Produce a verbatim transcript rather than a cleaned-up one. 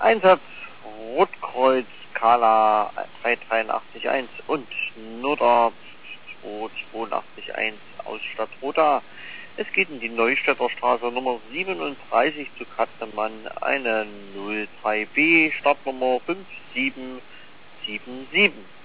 Einsatz Rotkreuz Kala drei drei acht eins und Nodder zwei zwei acht eins aus Stadtroda. Es geht in die Neustädter Straße Nummer siebenunddreißig zu Kattemann, eine null drei B, Startnummer fünf sieben sieben sieben.